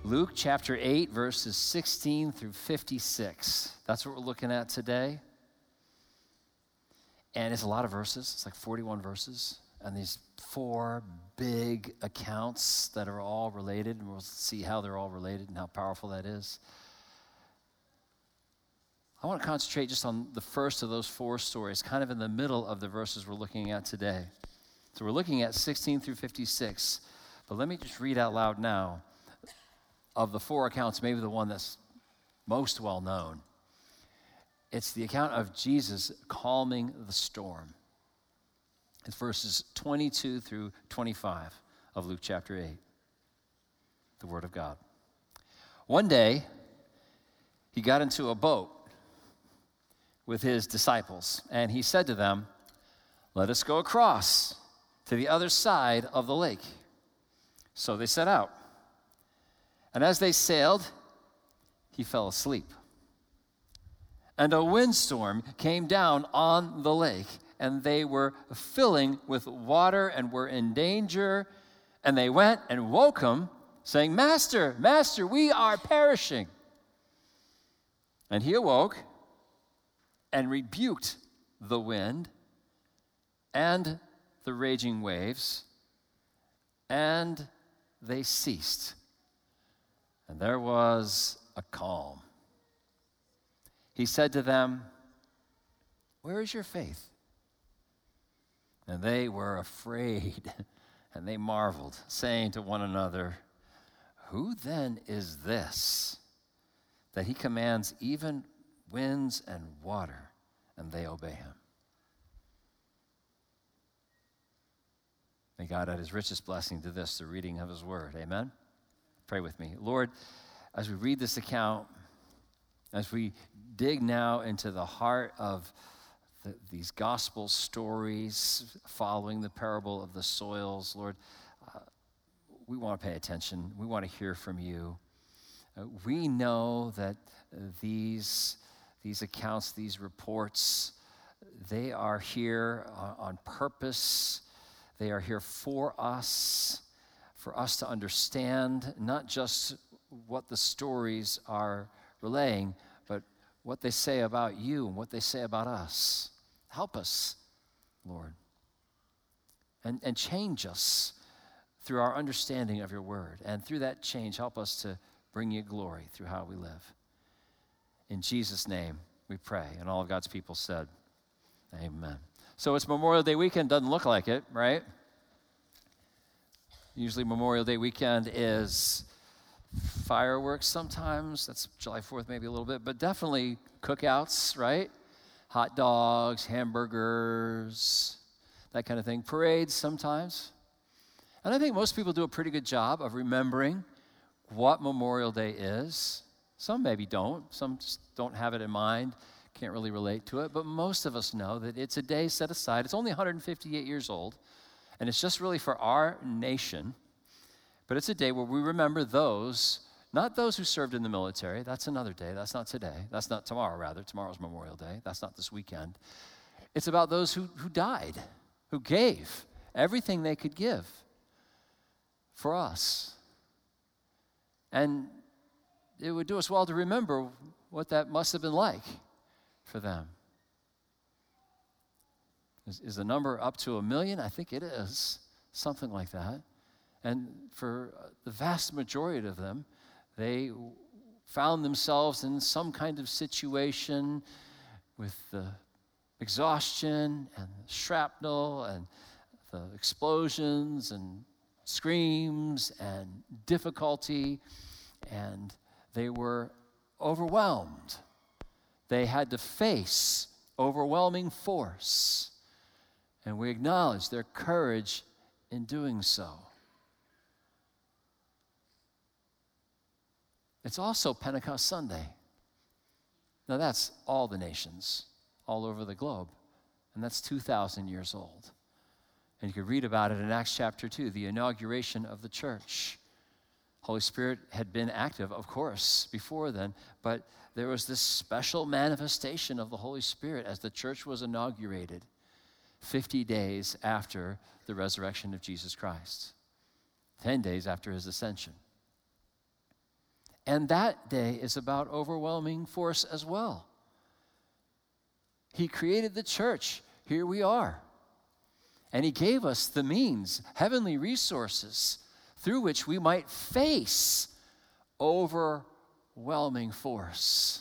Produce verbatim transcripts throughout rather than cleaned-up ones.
Luke chapter eight, verses sixteen through fifty-six. That's what we're looking at today. And it's a lot of verses. It's like forty-one verses. And these four big accounts that are all related. And we'll see how they're all related and how powerful that is. I want to concentrate just on the first of those four stories, kind of in the middle of the verses we're looking at today. So we're looking at sixteen through fifty-six. But let me just read out loud now. Of the four accounts, maybe the one that's most well known. It's the account of Jesus calming the storm. It's verses twenty-two through twenty-five of Luke chapter eight. The Word of God. One day, he got into a boat with his disciples, and he said to them, "Let us go across to the other side of the lake." So they set out. And as they sailed, he fell asleep. And a windstorm came down on the lake, and they were filling with water and were in danger. And they went and woke him, saying, "Master, Master, we are perishing." And he awoke and rebuked the wind and the raging waves, and they ceased. And there was a calm. He said to them, "Where is your faith?" And they were afraid, and they marveled, saying to one another, "Who then is this, that he commands even winds and water, and they obey him?" May God add his richest blessing to this, the reading of his word. Amen? Pray with me. Lord, as we read this account, as we dig now into the heart of the, these gospel stories following the parable of the soils, Lord, uh, we want to pay attention. We want to hear from you. Uh, we know that uh, these, these accounts, these reports, they are here on, on purpose. They are here for us. For us to understand not just what the stories are relaying, but what they say about you and what they say about us. Help us, Lord. And, and change us through our understanding of your word. And through that change, help us to bring you glory through how we live. In Jesus' name we pray. And all of God's people said, amen. So it's Memorial Day weekend. Doesn't look like it, right? Usually Memorial Day weekend is fireworks sometimes. That's July fourth maybe a little bit, but definitely cookouts, right? Hot dogs, hamburgers, that kind of thing. Parades sometimes. And I think most people do a pretty good job of remembering what Memorial Day is. Some maybe don't. Some just don't have it in mind, can't really relate to it. But most of us know that it's a day set aside. It's only one hundred fifty-eight years old. And it's just really for our nation. But it's a day where we remember those, not those who served in the military. That's another day. That's not today. That's not tomorrow, rather. Tomorrow's Memorial Day. That's not this weekend. It's about those who, who died, who gave everything they could give for us. And it would do us well to remember what that must have been like for them. Is, is the number up to a million? I think it is, something like that. And for the vast majority of them, they found themselves in some kind of situation with the exhaustion and shrapnel and the explosions and screams and difficulty, and they were overwhelmed. They had to face overwhelming force. And we acknowledge their courage in doing so. It's also Pentecost Sunday. Now that's all the nations, all over the globe. And that's two thousand years old. And you can read about it in Acts chapter two, the inauguration of the church. Holy Spirit had been active, of course, before then, but there was this special manifestation of the Holy Spirit as the church was inaugurated fifty days after the resurrection of Jesus Christ, ten days after his ascension. And that day is about overwhelming force as well. He created the church. Here we are. And he gave us the means, heavenly resources, through which we might face overwhelming force.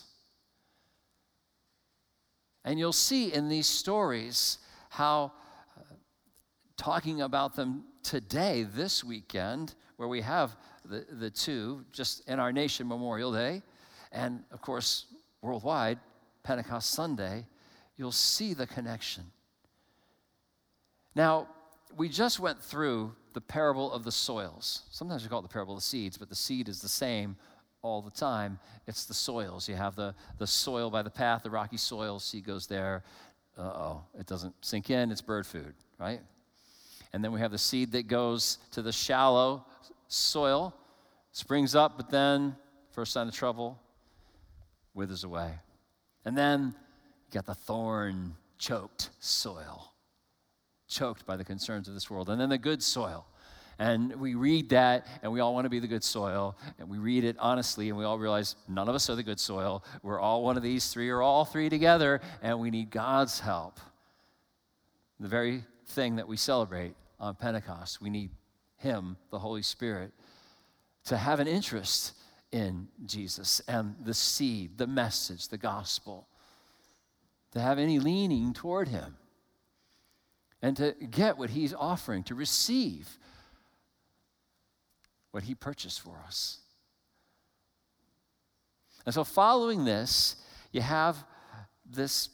And you'll see in these stories how uh, talking about them today, this weekend, where we have the, the two, just in our nation, Memorial Day, and of course, worldwide, Pentecost Sunday, you'll see the connection. Now, we just went through the parable of the soils. Sometimes we call it the parable of the seeds, but the seed is the same all the time. It's the soils. You have the, the soil by the path, the rocky soil, seed goes there. Uh-oh, it doesn't sink in, it's bird food, right? And then we have the seed that goes to the shallow soil, springs up, but then, first sign of trouble, withers away. And then you got the thorn-choked soil, choked by the concerns of this world. And then the good soil. And we read that, and we all want to be the good soil, and we read it honestly, and we all realize none of us are the good soil. We're all one of these three, or all three together, and we need God's help. The very thing that we celebrate on Pentecost, we need Him, the Holy Spirit, to have an interest in Jesus and the seed, the message, the gospel, to have any leaning toward Him, and to get what He's offering, to receive what He purchased for us. And so following this, you have this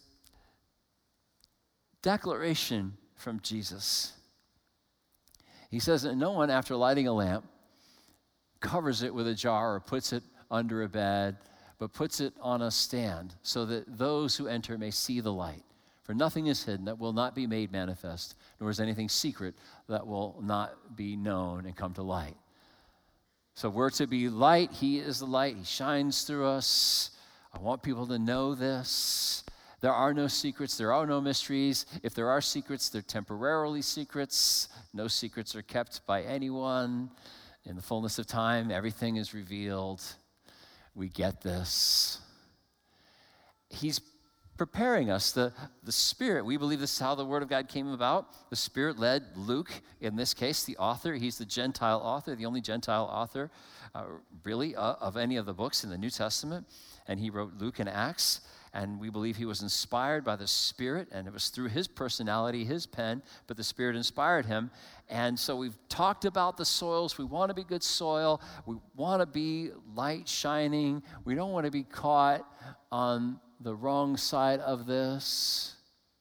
declaration from Jesus. He says that no one, after lighting a lamp, covers it with a jar or puts it under a bed, but puts it on a stand so that those who enter may see the light. For nothing is hidden that will not be made manifest, nor is anything secret that will not be known and come to light. So we're to be light. He is the light. He shines through us. I want people to know this. There are no secrets. There are no mysteries. If there are secrets, they're temporarily secrets. No secrets are kept by anyone. In the fullness of time, everything is revealed. We get this. He's preparing us. The, the Spirit, we believe this is how the Word of God came about. The Spirit led Luke, in this case, the author. He's the Gentile author, the only Gentile author, uh, really, uh, of any of the books in the New Testament. And he wrote Luke and Acts. And we believe he was inspired by the Spirit, and it was through his personality, his pen, but the Spirit inspired him. And so we've talked about the soils. We want to be good soil. We want to be light shining. We don't want to be caught on the wrong side of this.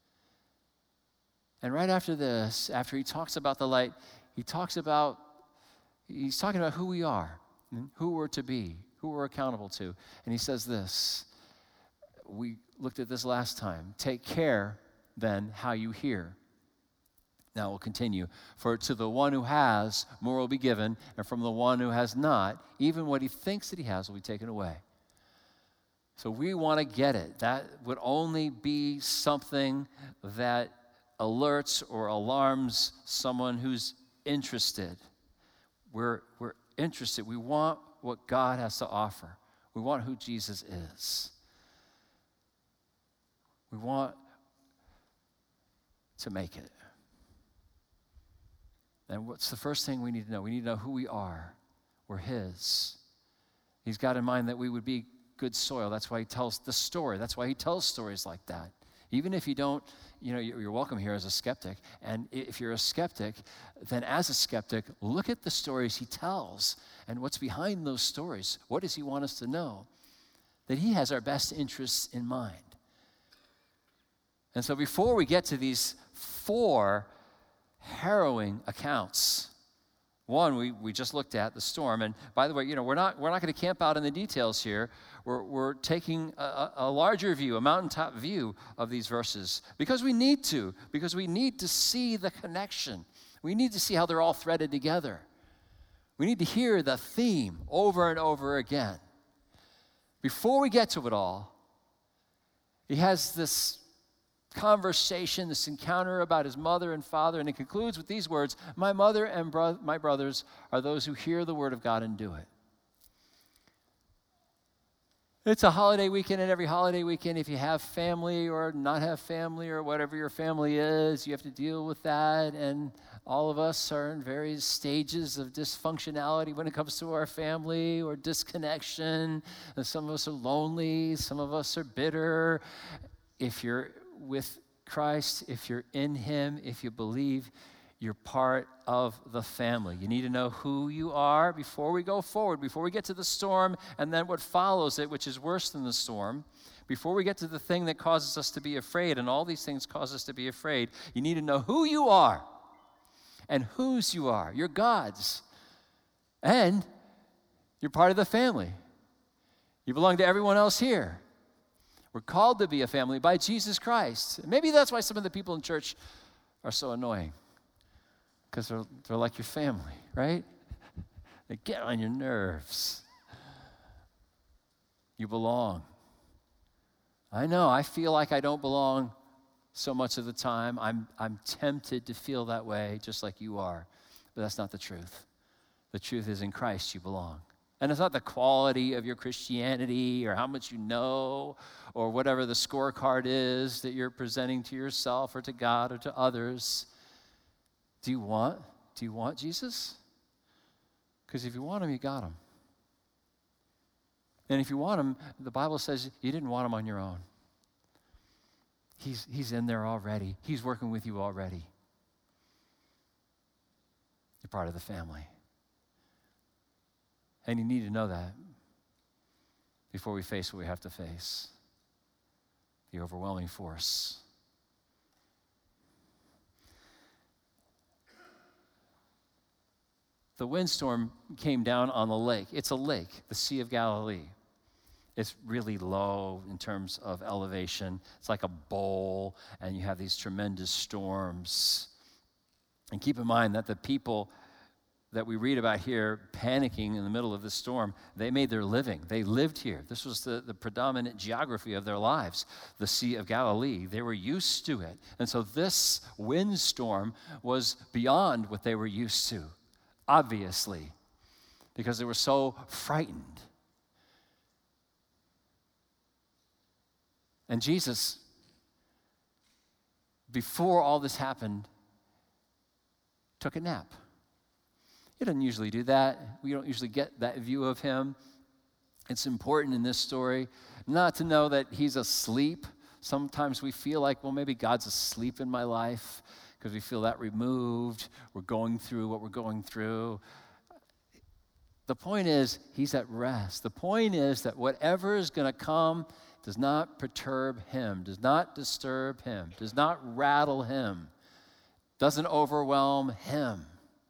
And right after this, after he talks about the light, he talks about, he's talking about who we are, who we're to be, who we're accountable to. And he says this. We looked at this last time. Take care, then, how you hear. Now we'll continue. For to the one who has, more will be given, and from the one who has not, even what he thinks that he has will be taken away. So we want to get it. That would only be something that alerts or alarms someone who's interested. We're, we're interested. We want what God has to offer. We want who Jesus is. We want to make it. And what's the first thing we need to know? We need to know who we are. We're His. He's got in mind that we would be good soil. That's why He tells the story. That's why He tells stories like that. Even if you don't, you know, you're welcome here as a skeptic. And if you're a skeptic, then as a skeptic, look at the stories He tells and what's behind those stories. What does He want us to know? That He has our best interests in mind. And so before we get to these four harrowing accounts, one we, we just looked at, the storm. And by the way, you know, we're not we're not going to camp out in the details here. We're we're taking a, a larger view, a mountaintop view of these verses because we need to, because we need to see the connection. We need to see how they're all threaded together. We need to hear the theme over and over again. Before we get to it all, he has this conversation, this encounter about his mother and father, and it concludes with these words, my mother and bro- my brothers are those who hear the word of God and do it. It's a holiday weekend, and every holiday weekend, if you have family or not have family or whatever your family is, you have to deal with that. And all of us are in various stages of dysfunctionality when it comes to our family or disconnection. And some of us are lonely. Some of us are bitter. If you're with Christ, if you're in him, if you believe, you're part of the family. You need to know who you are before we go forward, before we get to the storm and then what follows it, which is worse than the storm. Before we get to the thing that causes us to be afraid, and all these things cause us to be afraid, you need to know who you are and whose you are. You're God's. And you're part of the family. You belong to everyone else here. We're called to be a family by Jesus Christ. Maybe that's why some of the people in church are so annoying. Because they're, they're like your family, right? They get on your nerves. You belong. I know, I feel like I don't belong so much of the time. I'm, I'm tempted to feel that way, just like you are. But that's not the truth. The truth is in Christ you belong. And it's not the quality of your Christianity or how much you know or whatever the scorecard is that you're presenting to yourself or to God or to others. Do you want, do you want Jesus? Because if you want him, you got him. And if you want him, the Bible says you didn't want him on your own. He's, he's in there already. He's working with you already. You're part of the family. And you need to know that before we face what we have to face. The overwhelming force. The windstorm came down on the lake. It's a lake, the Sea of Galilee. It's really low in terms of elevation. It's like a bowl, and you have these tremendous storms. And keep in mind that the people that we read about here panicking in the middle of this storm, they made their living. They lived here. This was the, the predominant geography of their lives, the Sea of Galilee. They were used to it. And so this windstorm was beyond what they were used to, obviously, because they were so frightened. And Jesus, before all this happened, took a nap. He doesn't usually do that. We don't usually get that view of him. It's important in this story not to know that he's asleep. Sometimes we feel like, well, maybe God's asleep in my life because we feel that removed. We're going through what we're going through. The point is, he's at rest. The point is that whatever is going to come does not perturb him, does not disturb him, does not rattle him, doesn't overwhelm him.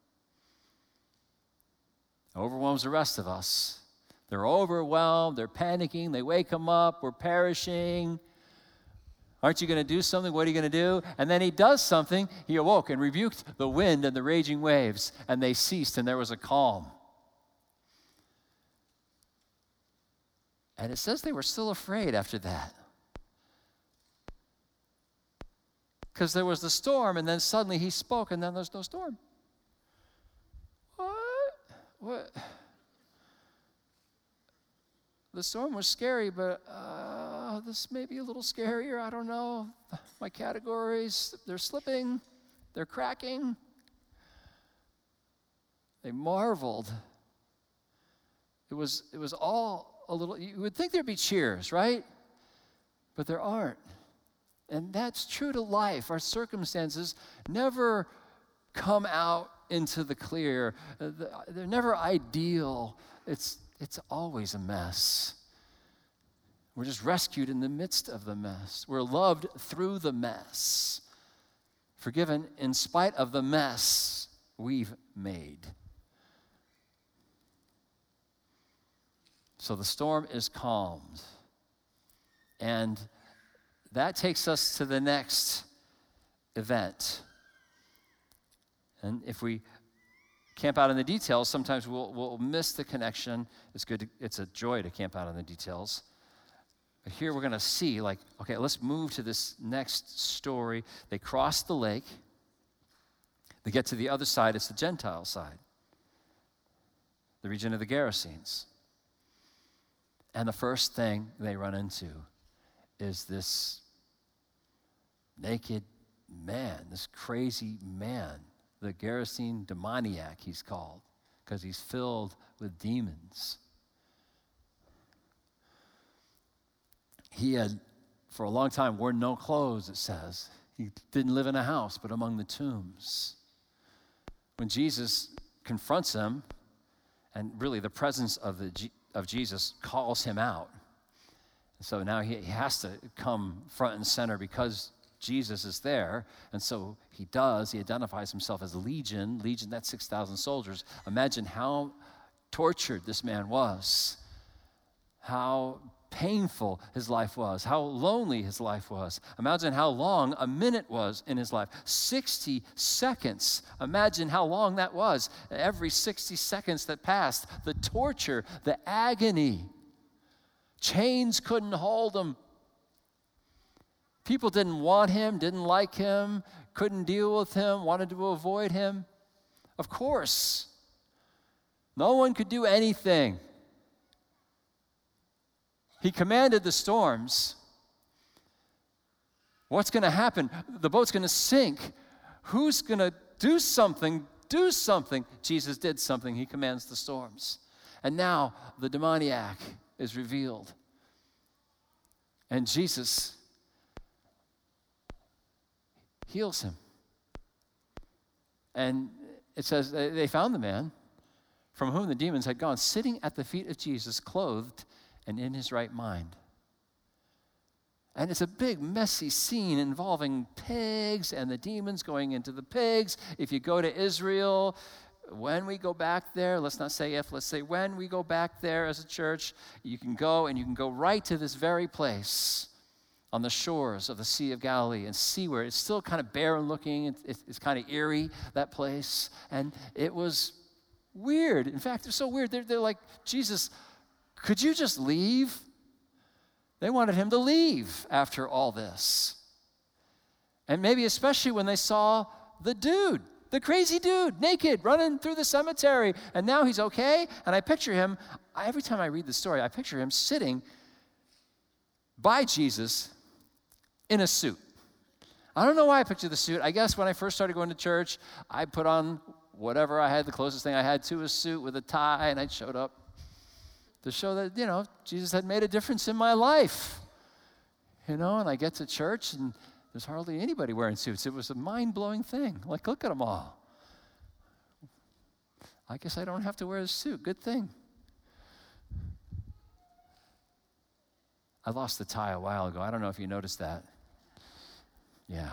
Overwhelms the rest of us. They're overwhelmed, they're panicking, they wake them up, we're perishing. Aren't you going to do something? What are you going to do? And then he does something. He awoke and rebuked the wind and the raging waves, and they ceased, and there was a calm. And it says they were still afraid after that. Because there was the storm, and then suddenly he spoke, and then there's no storm. What? The storm was scary, but uh, this may be a little scarier. I don't know. My categories, they're slipping. They're cracking. They marveled. It was, it was all a little, you would think there'd be cheers, right? But there aren't. And that's true to life. Our circumstances never come out into the clear. They're never ideal. It's, it's always a mess. We're just rescued in the midst of the mess. We're loved through the mess. Forgiven in spite of the mess we've made. So the storm is calmed. And that takes us to the next event. And if we camp out in the details, sometimes we'll, we'll miss the connection. It's good. To, it's a joy to camp out in the details. But here we're going to see, like, okay, let's move to this next story. They cross the lake. They get to the other side. It's the Gentile side, the region of the Gerasenes. And the first thing they run into is this naked man, this crazy man, the Gerasene demoniac, he's called, because he's filled with demons. He had, for a long time, worn no clothes, it says. He didn't live in a house, but among the tombs. When Jesus confronts him, and really the presence of, the, of Jesus calls him out. So now he, he has to come front and center because Jesus is there, and so he does. He identifies himself as Legion. Legion, that's six thousand soldiers. Imagine how tortured this man was, how painful his life was, how lonely his life was. Imagine how long a minute was in his life. sixty seconds. Imagine how long that was. Every sixty seconds that passed, the torture, the agony. Chains couldn't hold him. People didn't want him, didn't like him, couldn't deal with him, wanted to avoid him. Of course. No one could do anything. He commanded the storms. What's going to happen? The boat's going to sink. Who's going to do something? Do something. Jesus did something. He commands the storms. And now the demoniac is revealed. And Jesus heals him. And it says they found the man from whom the demons had gone, sitting at the feet of Jesus, clothed and in his right mind. And it's a big, messy scene involving pigs and the demons going into the pigs. If you go to Israel, when we go back there, let's not say if, let's say when we go back there as a church, you can go and you can go right to this very place on the shores of the Sea of Galilee and see where it's still kind of barren looking. It's, it's, it's kind of eerie, that place. And it was weird. In fact, they're so weird. They're, they're like, Jesus, could you just leave? They wanted him to leave after all this. And maybe especially when they saw the dude, the crazy dude, naked, running through the cemetery, and now he's okay. And I picture him, every time I read the story, I picture him sitting by Jesus in a suit. I don't know why I picture the suit. I guess when I first started going to church, I put on whatever I had, the closest thing I had to a suit with a tie, and I showed up to show that, you know, Jesus had made a difference in my life. You know, and I get to church, and there's hardly anybody wearing suits. It was a mind-blowing thing. Like, look at them all. I guess I don't have to wear a suit. Good thing. I lost the tie a while ago. I don't know if you noticed that. Yeah.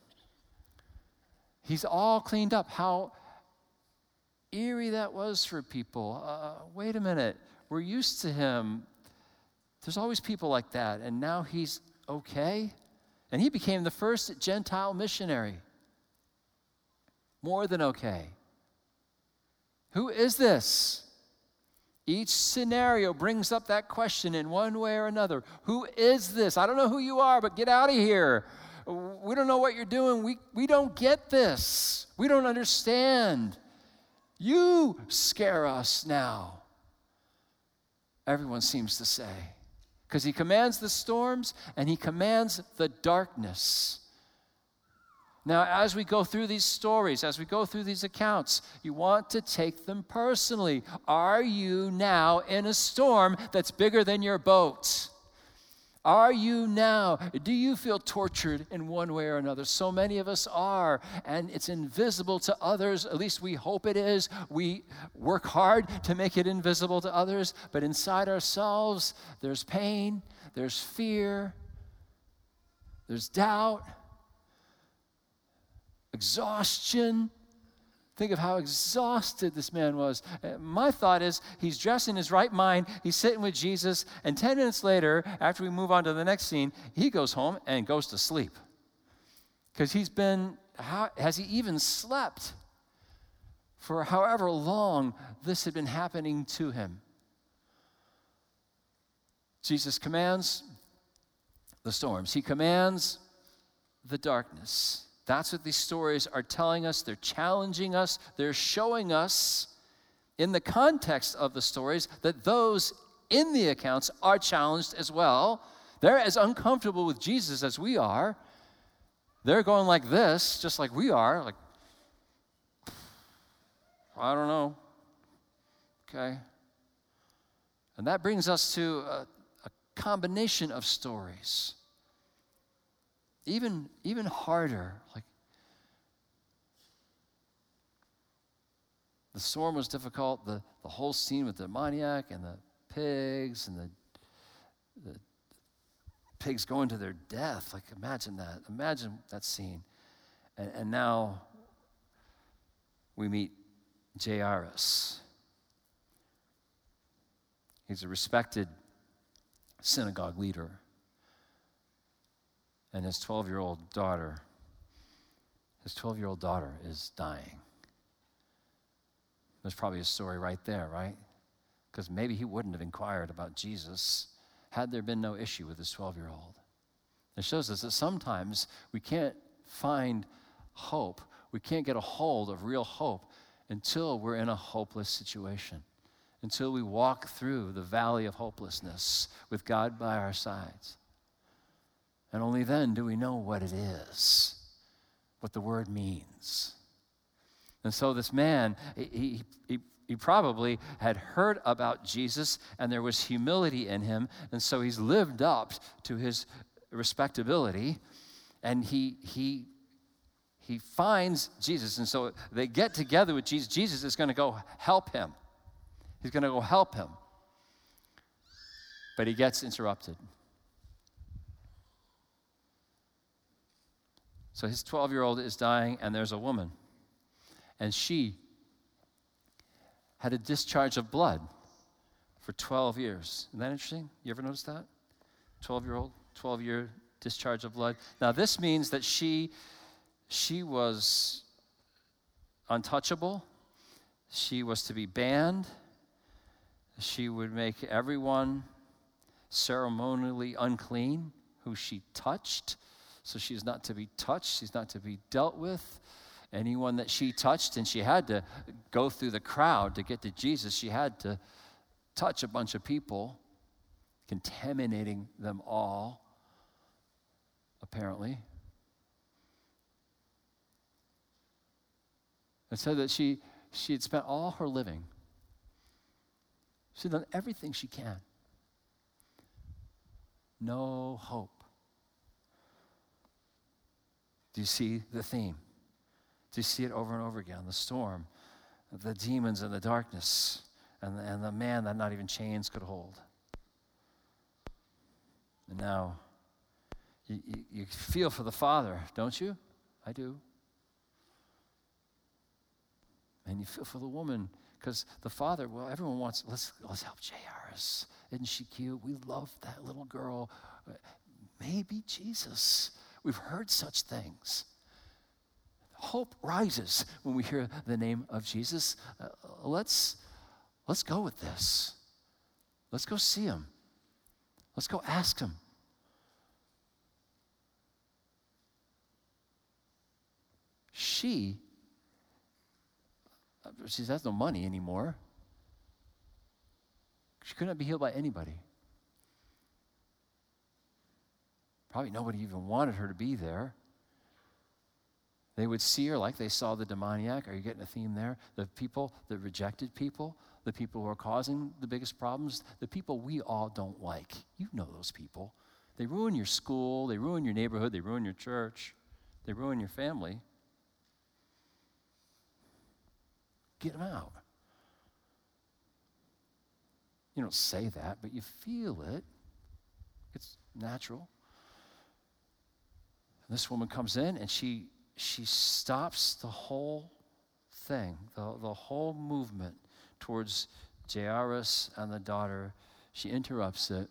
He's all cleaned up. How eerie that was for people. Uh, wait a minute. We're used to him. There's always people like that. And now he's okay. And he became the first Gentile missionary. More than okay. Who is this? Each scenario brings up that question in one way or another. Who is this? I don't know who you are, but get out of here. We don't know what you're doing. We, we don't get this. We don't understand. You scare us now. Everyone seems to say. Because he commands the storms and he commands the darkness. Now, as we go through these stories, as we go through these accounts, you want to take them personally. Are you now in a storm that's bigger than your boat? Are you now, do you feel tortured in one way or another? So many of us are, and it's invisible to others. At least we hope it is. We work hard to make it invisible to others, but inside ourselves, there's pain, there's fear, there's doubt, exhaustion. Think of how exhausted this man was. My thought is he's dressed in his right mind. He's sitting with Jesus. And ten minutes later, after we move on to the next scene, he goes home and goes to sleep. Because he's been, how, has he even slept for however long this had been happening to him? Jesus commands the storms. He commands the darkness. That's what these stories are telling us. They're challenging us. They're showing us, in the context of the stories, that those in the accounts are challenged as well. They're as uncomfortable with Jesus as we are. They're going like this, just like we are, like, I don't know. Okay. And that brings us to a, a combination of stories. Even, even harder, like, the storm was difficult, the, the whole scene with the demoniac and the pigs and the, the pigs going to their death. Like, imagine that. Imagine that scene. And, and now we meet Jairus. He's a respected synagogue leader. And his twelve-year-old daughter, his twelve-year-old daughter is dying. There's probably a story right there, right? Because maybe he wouldn't have inquired about Jesus had there been no issue with his twelve-year-old. It shows us that sometimes we can't find hope. We can't get a hold of real hope until we're in a hopeless situation, until we walk through the valley of hopelessness with God by our sides. And only then do we know what it is, what the word means. And so this man, he, he, he probably had heard about Jesus, and there was humility in him, and so he's lived up to his respectability, and he he he finds Jesus, and so they get together with Jesus. Jesus is going to go help him. He's going to go help him. But he gets interrupted. So his twelve-year-old is dying, and there's a woman. And she had a discharge of blood for twelve years. Isn't that interesting? You ever notice that? twelve-year-old, twelve-year discharge of blood. Now, this means that she, she was untouchable. She was to be banned. She would make everyone ceremonially unclean who she touched. So she's not to be touched. She's not to be dealt with. Anyone that she touched, and she had to go through the crowd to get to Jesus, she had to touch a bunch of people, contaminating them all, apparently. It said that she, she had spent all her living. She'd done everything she can. No hope. Do you see the theme? Do you see it over and over again? The storm, the demons and the darkness, and the, and the man that not even chains could hold. And now, you, you, you feel for the father, don't you? I do. And you feel for the woman, because the father, well, everyone wants, let's, let's help Jairus. Isn't she cute? We love that little girl. Maybe Jesus. We've heard such things. Hope rises when we hear the name of Jesus. Uh, let's, let's go with this. Let's go see him. Let's go ask him. She, she has no money anymore. She couldn't be healed by anybody. Probably nobody even wanted her to be there. They would see her like they saw the demoniac. Are you getting a theme there? The people, the rejected people, the people who are causing the biggest problems, the people we all don't like. You know those people. They ruin your school, they ruin your neighborhood, they ruin your church, they ruin your family. Get them out. You don't say that, but you feel it. It's natural. And this woman comes in and she she stops the whole thing, the, the whole movement towards Jairus and the daughter. She interrupts it.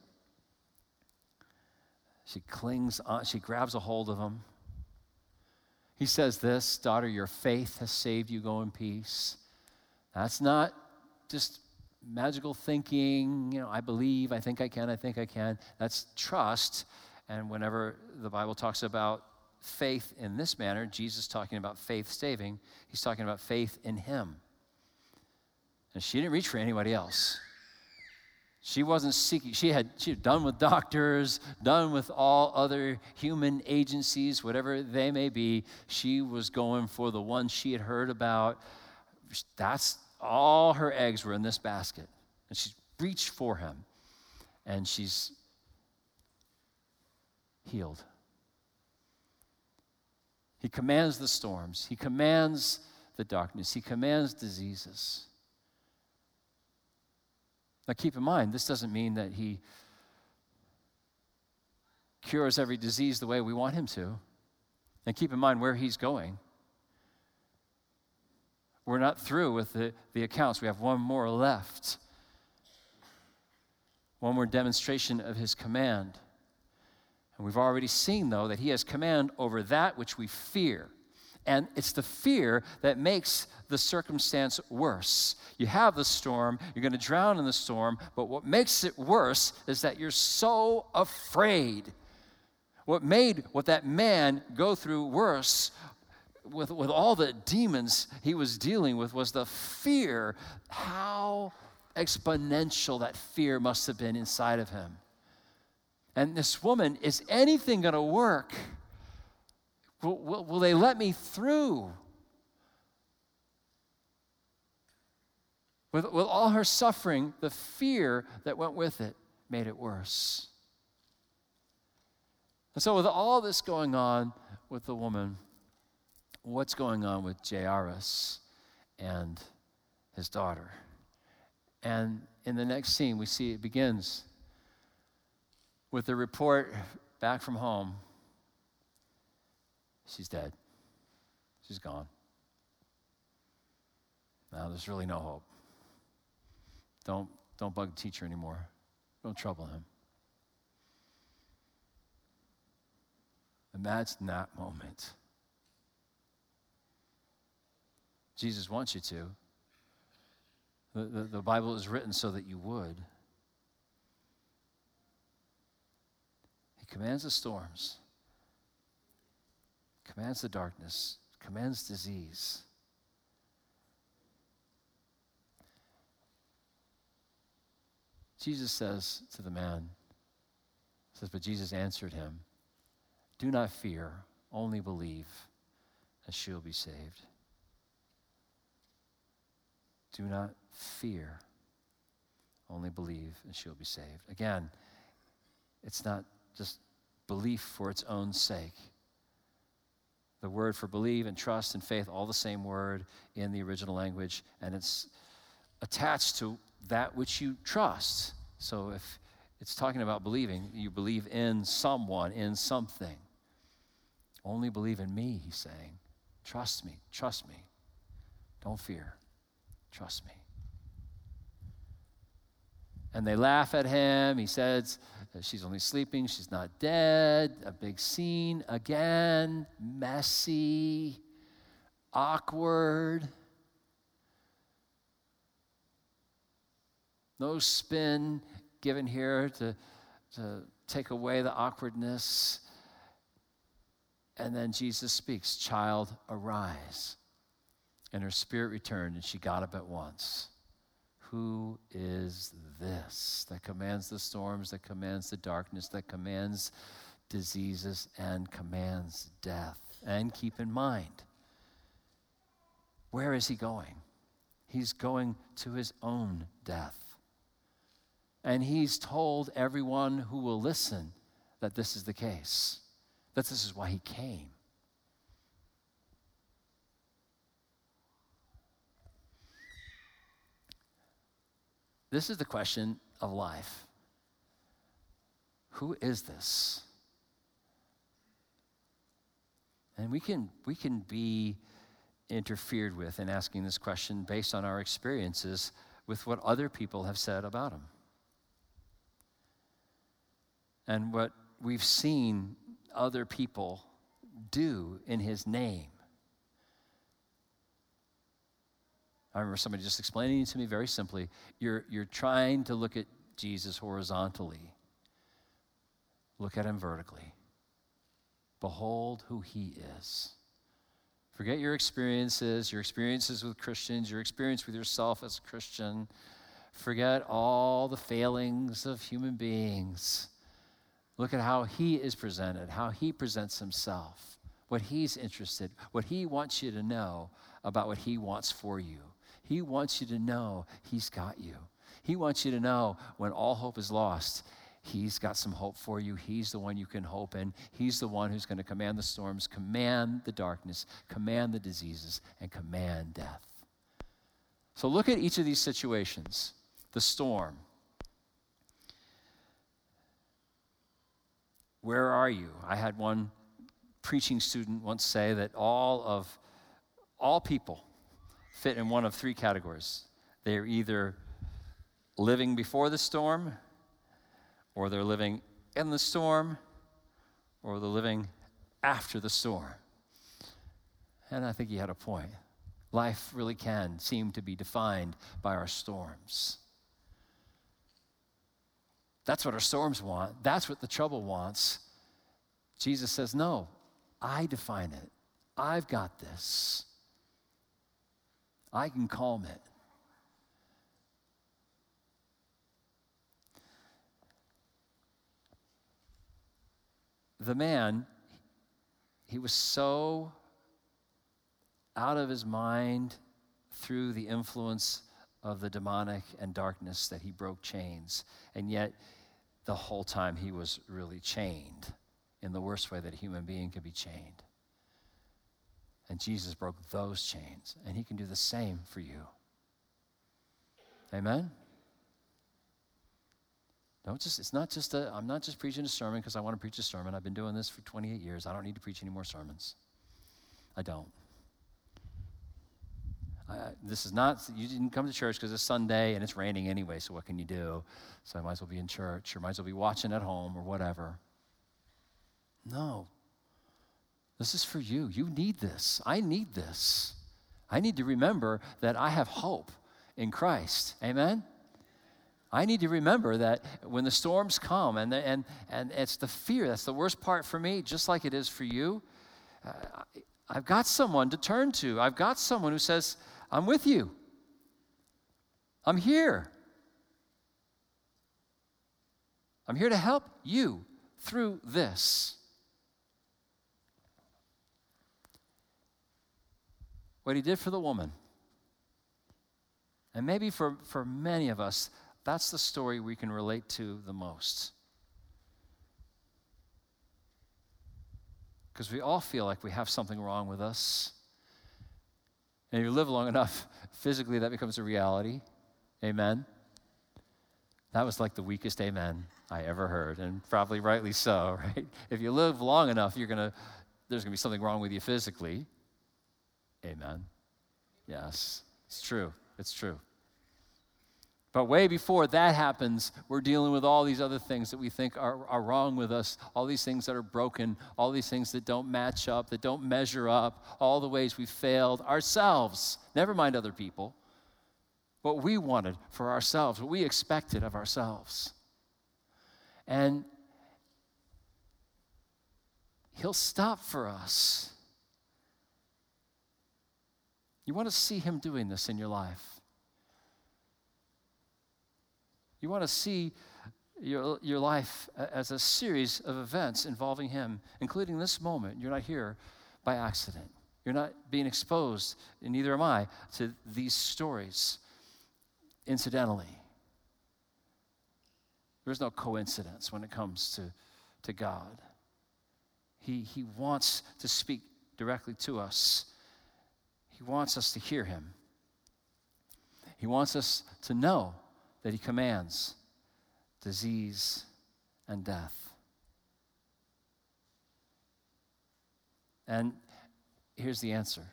She clings on, she grabs a hold of him. He says this, daughter, your faith has saved you, go in peace. That's not just magical thinking, you know, I believe, I think I can, I think I can. That's trust. And whenever the Bible talks about faith in this manner, Jesus talking about faith saving, he's talking about faith in him. And she didn't reach for anybody else. She wasn't seeking. She had, she had done with doctors, done with all other human agencies, whatever they may be. She was going for the one she had heard about. That's all her eggs were in this basket. And she reached for him. And she's healed. He commands the storms. He commands the darkness. He commands diseases. Now keep in mind, this doesn't mean that he cures every disease the way we want him to. And keep in mind where he's going. We're not through with the, the accounts. We have one more left. One more demonstration of his command. And we've already seen, though, that he has command over that which we fear. And it's the fear that makes the circumstance worse. You have the storm, you're going to drown in the storm, but what makes it worse is that you're so afraid. What made what that man go through worse with, with all the demons he was dealing with was the fear. How exponential that fear must have been inside of him. And this woman, is anything going to work? Will, will, will they let me through? With, with all her suffering, the fear that went with it made it worse. And so with all this going on with the woman, what's going on with Jairus and his daughter? And in the next scene, we see it begins with the report back from home. She's dead. She's gone. Now there's really no hope. Don't, don't bug the teacher anymore. Don't trouble him. Imagine that moment. Jesus wants you to. The, the, the Bible is written so that you would. He commands the storms, commands the darkness, commands disease. Jesus says to the man, says, but Jesus answered him, do not fear, only believe, and she'll be saved. Do not fear, only believe, and she'll be saved. Again, it's not just belief for its own sake. The word for believe and trust and faith, all the same word in the original language, and it's attached to that which you trust. So if it's talking about believing, you believe in someone, in something. Only believe in me, he's saying. Trust me, trust me. Don't fear, trust me. And they laugh at him. He says that she's only sleeping, she's not dead. A big scene again, messy, awkward. No spin given here to, to take away the awkwardness. And then Jesus speaks, child, arise. And her spirit returned, and she got up at once. Who is this that commands the storms, that commands the darkness, that commands diseases, and commands death? And keep in mind, where is he going? He's going to his own death. And he's told everyone who will listen that this is the case, that this is why he came. This is the question of life. Who is this? And we can, we can be interfered with in asking this question based on our experiences with what other people have said about him. And what we've seen other people do in his name. I remember somebody just explaining to me very simply, you're, you're trying to look at Jesus horizontally. Look at him vertically. Behold who he is. Forget your experiences, your experiences with Christians, your experience with yourself as a Christian. Forget all the failings of human beings. Look at how he is presented, how he presents himself, what he's interested, what he wants you to know about what he wants for you. He wants you to know he's got you. He wants you to know when all hope is lost, he's got some hope for you. He's the one you can hope in. He's the one who's going to command the storms, command the darkness, command the diseases, and command death. So look at each of these situations. The storm. Where are you? I had one preaching student once say that all of all people fit in one of three categories. They're either living before the storm, or they're living in the storm, or they're living after the storm. And I think he had a point. Life really can seem to be defined by our storms. That's what our storms want. That's what the trouble wants. Jesus says, no, I define it. I've got this. I can calm it. The man, he was so out of his mind through the influence of the demonic and darkness that he broke chains. And yet, the whole time he was really chained in the worst way that a human being could be chained. And Jesus broke those chains, and he can do the same for you. Amen? Don't just, it's not just a, I'm not just preaching a sermon because I want to preach a sermon. I've been doing this for twenty-eight years. I don't need to preach any more sermons. I don't. I, this is not, you didn't come to church because it's Sunday and it's raining anyway, so what can you do? So I might as well be in church or might as well be watching at home or whatever. No. This is for you. You need this. I need this. I need to remember that I have hope in Christ. Amen? I need to remember that when the storms come, and, the, and, and it's the fear, that's the worst part for me, just like it is for you. Uh, I've got someone to turn to. I've got someone who says, I'm with you. I'm here. I'm here to help you through this. What he did for the woman. And maybe for, for many of us, that's the story we can relate to the most. Because we all feel like we have something wrong with us. And if you live long enough, physically that becomes a reality. Amen? That was like the weakest amen I ever heard, and probably rightly so, right? If you live long enough, you're gonna, there's going to be something wrong with you physically. Amen? Yes, it's true. It's true. But way before that happens, we're dealing with all these other things that we think are, are wrong with us, all these things that are broken, all these things that don't match up, that don't measure up, all the ways we failed ourselves, never mind other people, what we wanted for ourselves, what we expected of ourselves. And he'll stop for us. You want to see him doing this in your life. You want to see your, your life as a series of events involving him, including this moment. You're not here by accident. You're not being exposed, and neither am I, to these stories incidentally. There's no coincidence when it comes to, to God. He, he wants to speak directly to us. He wants us to hear him. He wants us to know that he commands disease and death. And here's the answer.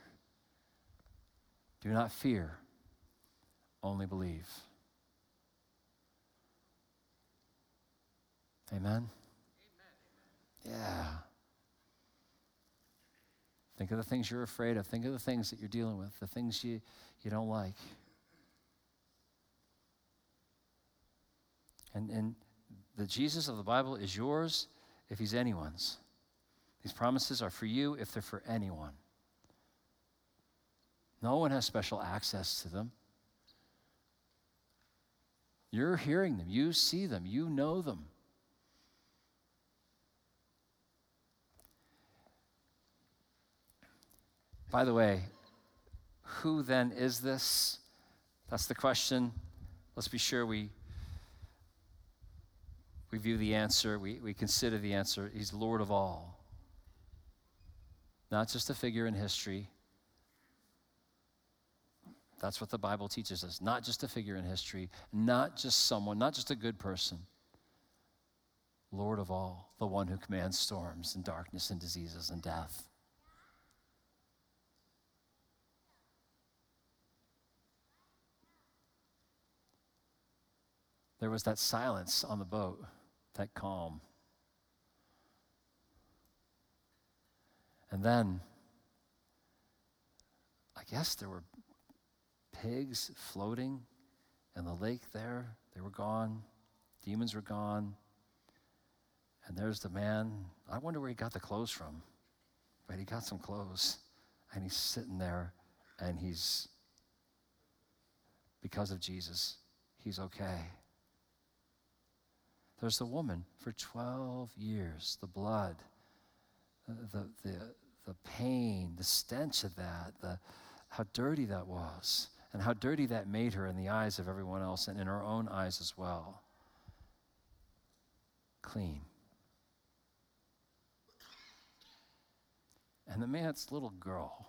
Do not fear, only believe. Amen? Amen. Yeah. Think of the things you're afraid of. Think of the things that you're dealing with, the things you, you don't like. And, and the Jesus of the Bible is yours if he's anyone's. These promises are for you if they're for anyone. No one has special access to them. You're hearing them. You see them. You know them. By the way, who then is this? That's the question. Let's be sure we, we view the answer, we, we consider the answer. He's Lord of all. Not just a figure in history. That's what the Bible teaches us. Not just a figure in history, not just someone, not just a good person. Lord of all, the one who commands storms and darkness and diseases and death. There was that silence on the boat, that calm. And then, I guess there were pigs floating in the lake there. They were gone. Demons were gone. And there's the man. I wonder where he got the clothes from. But he got some clothes. And he's sitting there, and he's, because of Jesus, he's okay. There's the woman for twelve years, the blood, the, the, the pain, the stench of that, the, how dirty that was, and how dirty that made her in the eyes of everyone else and in her own eyes as well. Clean. And the man's little girl.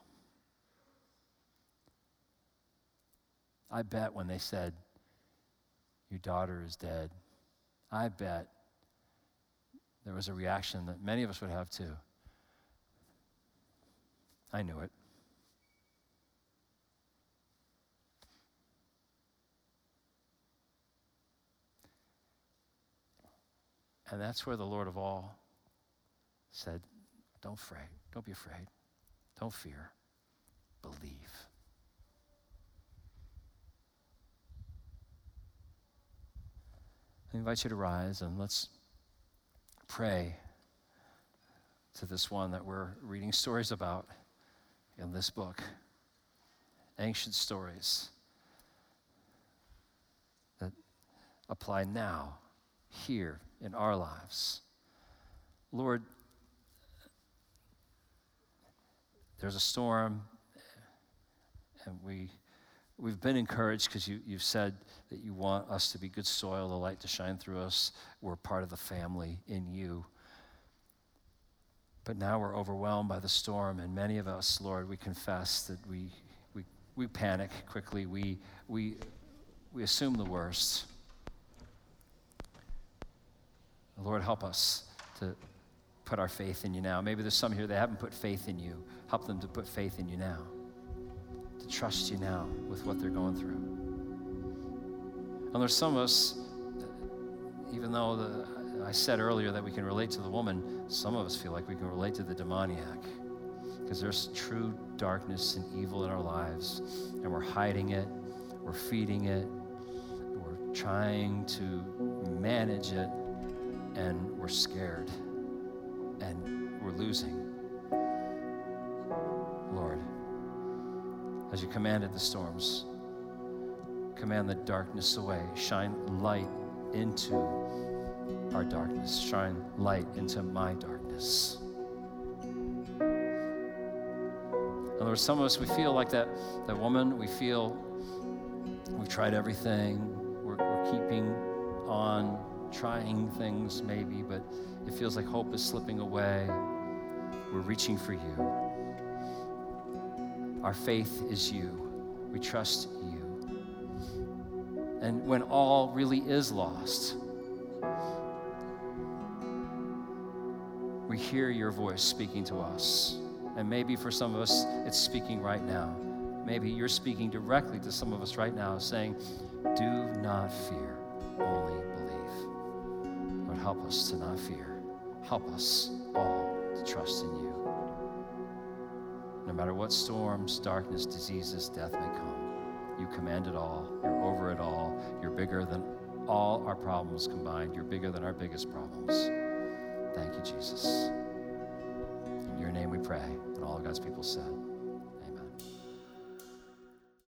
I bet when they said, your daughter is dead, I bet there was a reaction that many of us would have too. I knew it. And that's where the Lord of all said, don't afraid, don't be afraid, don't fear, believe. I invite you to rise and let's pray to this one that we're reading stories about in this book. Ancient stories that apply now, here, in our lives. Lord, there's a storm, and we We've been encouraged because you, you've said that you want us to be good soil, the light to shine through us. We're part of the family in you. But now we're overwhelmed by the storm, and many of us, Lord, we confess that we we, we panic quickly. We, we, we assume the worst. Lord, help us to put our faith in you now. Maybe there's some here that haven't put faith in you. Help them to put faith in you now. To trust you now with what they're going through. And there's some of us, even though the, I said earlier that we can relate to the woman, some of us feel like we can relate to the demoniac because there's true darkness and evil in our lives, and we're hiding it, we're feeding it, we're trying to manage it, and we're scared, and we're losing. Lord, as you commanded the storms, command the darkness away. Shine light into our darkness. Shine light into my darkness. In other words, some of us, we feel like that, that woman. We feel we've tried everything. We're, we're keeping on, trying things maybe, but it feels like hope is slipping away. We're reaching for you. Our faith is you. We trust you. And when all really is lost, we hear your voice speaking to us. And maybe for some of us, it's speaking right now. Maybe you're speaking directly to some of us right now, saying, do not fear, only believe. Lord, help us to not fear. Help us all to trust in you. No matter what storms, darkness, diseases, death may come, you command it all. You're over it all. You're bigger than all our problems combined. You're bigger than our biggest problems. Thank you, Jesus. In your name we pray. And all of God's people said.